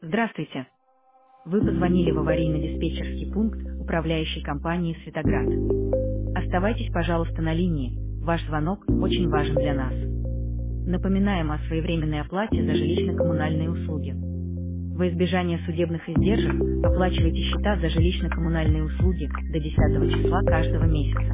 Здравствуйте. Вы позвонили в аварийно-диспетчерский пункт управляющей компании «Светоград». Оставайтесь, пожалуйста, на линии. Ваш звонок очень важен для нас. Напоминаем о своевременной оплате за жилищно-коммунальные услуги. Во избежание судебных издержек оплачивайте счета за жилищно-коммунальные услуги до 10 числа каждого месяца.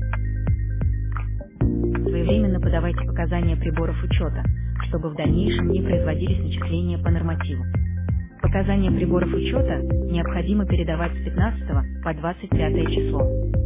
Своевременно подавайте показания приборов учета, чтобы в дальнейшем не производились начисления по нормативу. Показания приборов учета необходимо передавать с 15 по 25 число.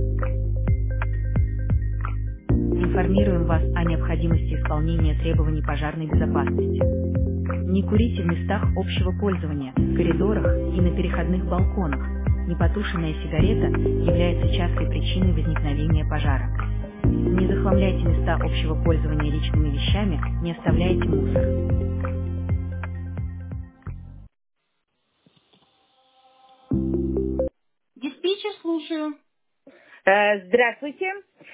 Информируем вас о необходимости исполнения требований пожарной безопасности. Не курите в местах общего пользования, в коридорах и на переходных балконах. Непотушенная сигарета является частой причиной возникновения пожара. Не захламляйте места общего пользования личными вещами, не оставляйте мусор. Диспетчер, слушаю. Здравствуйте.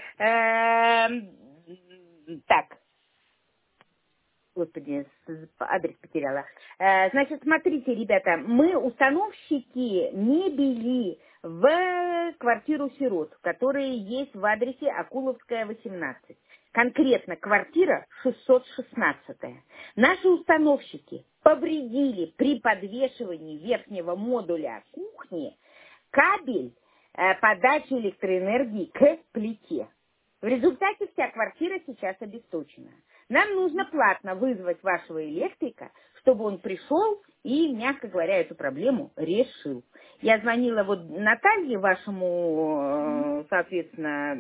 Так, господи, адрес потеряла. Значит, смотрите, ребята, мы установщики мебели в квартиру сирот, которые есть в адресе Акуловская, 18. Конкретно квартира 616. Наши установщики повредили при подвешивании верхнего модуля кухни кабель подачи электроэнергии к плите. В результате вся квартира сейчас обесточена. Нам нужно платно вызвать вашего электрика, чтобы он пришел и, мягко говоря, эту проблему решил. Я звонила вот Наталье, вашему, соответственно,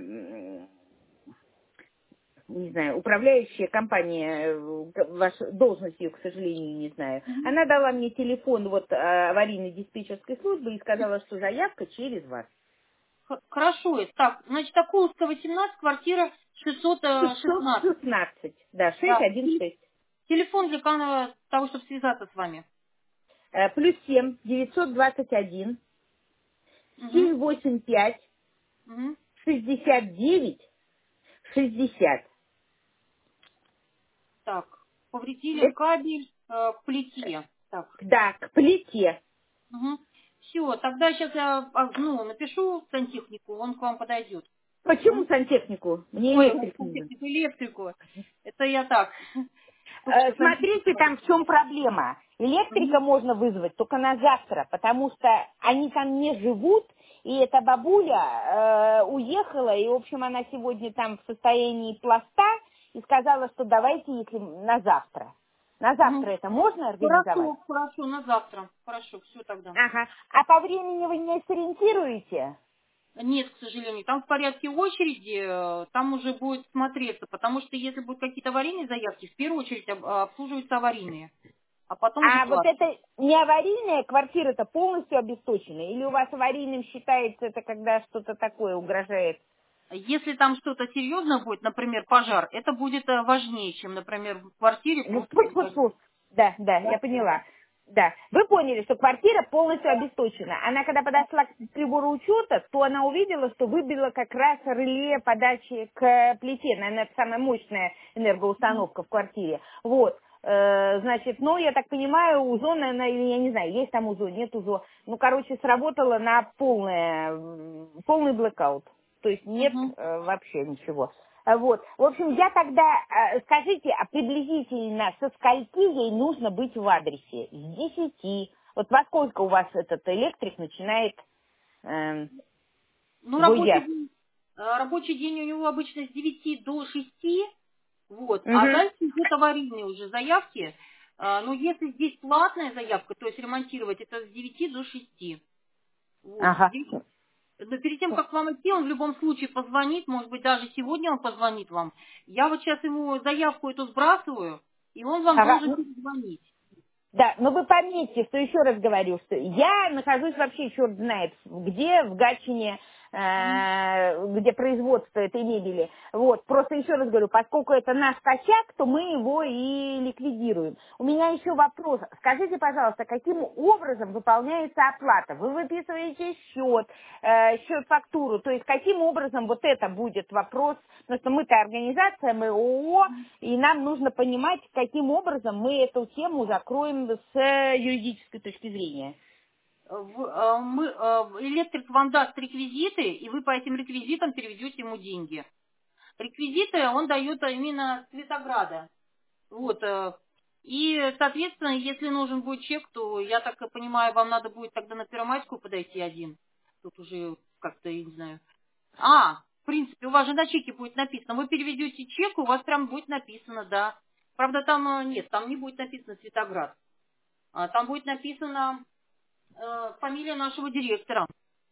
не знаю, управляющая компания, ваша должность ее, к сожалению, не знаю. Она дала мне телефон вот аварийной диспетчерской службы и сказала, что заявка через вас. Хорошо. Так, значит, Акуловская, 18, квартира 616. 616, да, Да. 616. Телефон для того, чтобы связаться с вами. +7 921 Угу. 785 Угу. 69 60. Так, повредили кабель к плите. Так. Да, к плите. Угу. Все, тогда сейчас я напишу сантехнику, он к вам подойдет. Почему сантехнику? Мне Ой, электрик нужен. электрику. Это я так. Только что Смотрите, там в чем проблема. Электрика Угу. можно вызвать только на завтра, потому что они там не живут, и эта бабуля уехала, и, в общем, она сегодня там в состоянии пласта, и сказала, что давайте, если на завтра. На завтра это можно организовать? Хорошо, на завтра. Хорошо, все тогда. Ага. А по времени вы не сориентируете? Нет, к сожалению. Там в порядке очереди, там уже будет смотреться, потому что если будут какие-то аварийные заявки, в первую очередь обслуживаются аварийные, а потом уже А вот платные. это не аварийная квартира-то полностью обесточена? Или у вас аварийным считается это, когда что-то такое угрожает? Если там что-то серьезное будет, например, пожар, это будет важнее, чем, например, в квартире Ну, просто пожар. фу-фу-фу. Да, Да? я поняла. Да. Вы поняли, что квартира полностью обесточена. Она, когда подошла к прибору учета, то она увидела, что выбило как раз реле подачи к плите. Наверное, это самая мощная энергоустановка в квартире. Вот. Значит, ну, я так понимаю, УЗО, наверное, или я не знаю, есть там УЗО, нет УЗО. Ну, короче, сработало на полный блэкаут. То есть нет Мгм. вообще ничего. Вот. В общем, я тогда, скажите, а приблизительно со скольки ей нужно быть в адресе? С 10. Вот во сколько у вас этот электрик начинает Ну, гулять? рабочий день у него обычно с 9 до 6, вот, а Угу. дальше идет аварийные уже заявки. Но если здесь платная заявка, то есть ремонтировать, это с 9 до 6. Вот, Ага. здесь. Но перед тем, как к вам идти, он в любом случае позвонит, может быть, даже сегодня он позвонит вам. Я вот сейчас ему заявку эту сбрасываю, и он вам Ага. должен перезвонить. Да, но вы пометьте, что еще раз говорю, что я нахожусь вообще черт знает где, в Гатчине. где производство этой мебели. Вот, просто еще раз говорю, поскольку это наш косяк, то мы его и ликвидируем. У меня еще вопрос. Скажите, пожалуйста, каким образом выполняется оплата? Вы выписываете счет, счет-фактуру, то есть каким образом вот это будет вопрос, потому что мы-то организация, мы ООО, и нам нужно понимать, каким образом мы эту тему закроем с юридической точки зрения. Электрик вам даст реквизиты, и вы по этим реквизитам переведете ему деньги. Реквизиты он дает именно с Светограда. Вот. И, соответственно, если нужен будет чек, то, я так понимаю, вам надо будет тогда на Первомайскую подойти один. Тут уже как-то, я не знаю. В принципе, у вас же на чеке будет написано. Вы переведете чек, у вас прям будет написано, да. Правда, там нет, там не будет написано Светоград. Там будет написано фамилия нашего директора.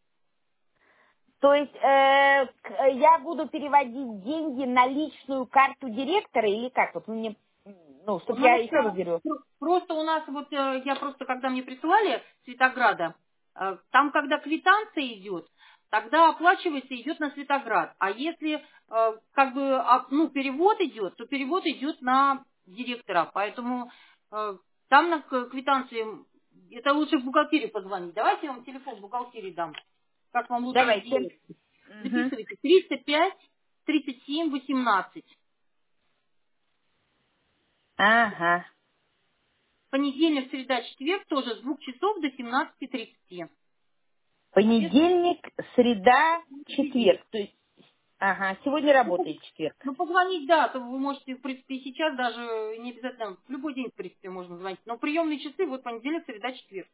То есть я буду переводить деньги на личную карту директора или как? Вот мне, чтобы я еще раз говорю. Просто у нас, вот я просто, когда мне присылали Светограда, там, когда квитанция идет, тогда оплачивается, идет на Светоград. А если перевод идет, то перевод идет на директора. Поэтому там на квитанции, это лучше в бухгалтерию позвонить. Давайте я вам телефон бухгалтерии дам. Как вам лучше сделать? Записывайте. 305 37 18. Ага. Понедельник, среда, четверг тоже с 2 часов до 17:30. Понедельник, среда, четверг. То есть, сегодня работает четверг. Позвонить, да, то вы можете, в принципе, и сейчас даже не обязательно, в любой день, в принципе, можно звонить. Но приемные часы, вот понедельник, среда, четверг.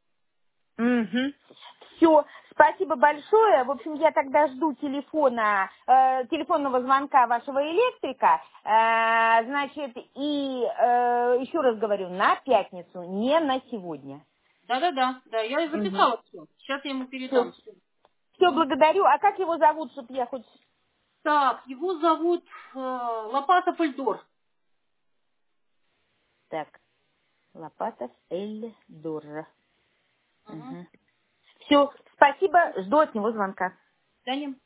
Все, спасибо большое. В общем, я тогда жду телефонного звонка вашего электрика. Значит, и еще раз говорю, на пятницу, не на сегодня. Да, я записала все. Сейчас я ему передам. Все, благодарю. А как его зовут, чтобы я хоть... Так, его зовут Лопатов Эльдор. Так, Лопатов Эльдор. Все, спасибо, жду от него звонка. Даня.